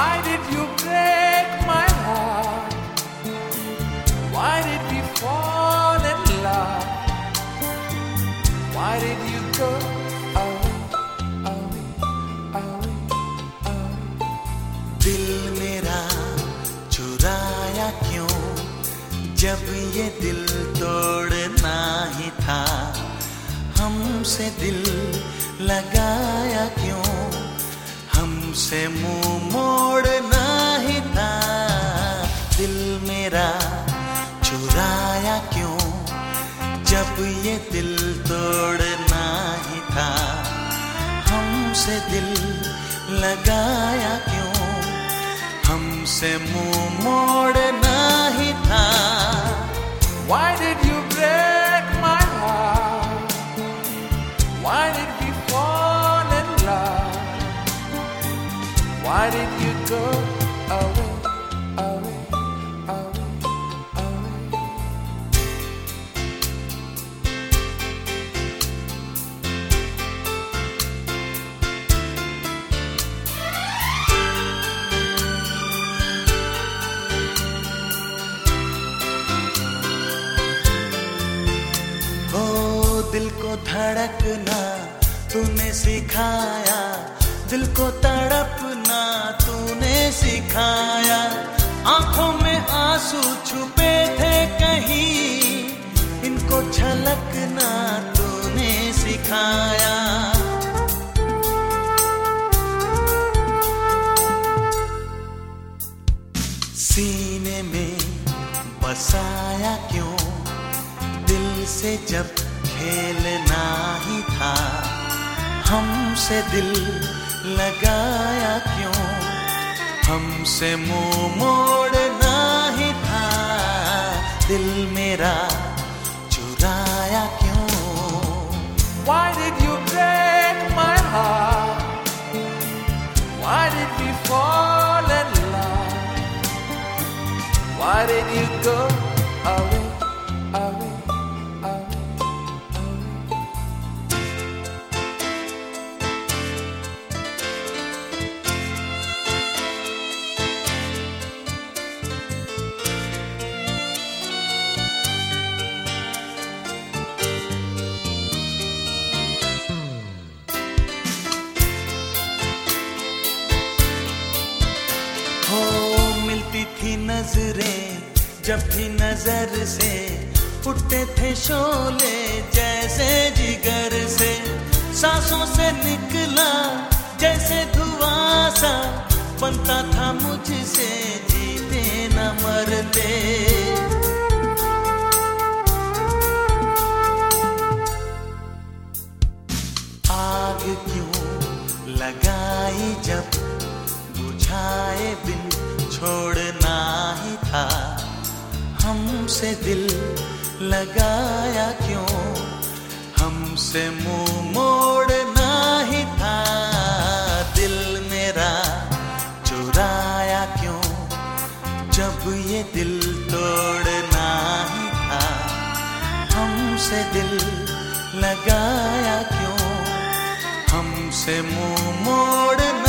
Why did you break my heart? Why did we fall in love? Why did you go away, away, away, away? दिल मेरा चुराया क्यों? जब ये दिल तोड़ना ही था, हमसे दिल लगाया क्यों? हमसे मुंह मोड़ना ही था। दिल मेरा चुराया क्यों? जब ये दिल तोड़ना ही था, हमसे दिल लगाया क्यों? हमसे मुंह मोड़ना ही था। Why did you break my heart? Why did we fall in love? Why did you go away, away, away, away? दिल को धड़कना तूने सिखाया, दिल को तड़पना तूने सिखाया। आंखों में आंसू छुपे थे कहीं, इनको छलकना तूने सिखाया। सीने में बसाया क्यों? दिल से जब खेलना ही था, हमसे दिल लगाया क्यों? हमसे मुंह मोड़ना ही था। दिल मेरा चुराया क्यों? Why did you break my heart? Why did we fall in love? Why did you go away, away? मिलती थी नजरें जब भी नजर से, उठते थे शोले जैसे जिगर से। सांसों से निकला जैसे धुआं सा, बनता था मुझसे जीते न मरते। आग क्यों लगाई जब बुझाए बिन छोड़ना ही था। हमसे दिल लगाया क्यों? हमसे मुंह मोड़ना ही था। दिल मेरा चुराया क्यों? जब ये दिल तोड़ना ही था, हमसे दिल लगाया क्यों? हमसे मुंह मोड़ना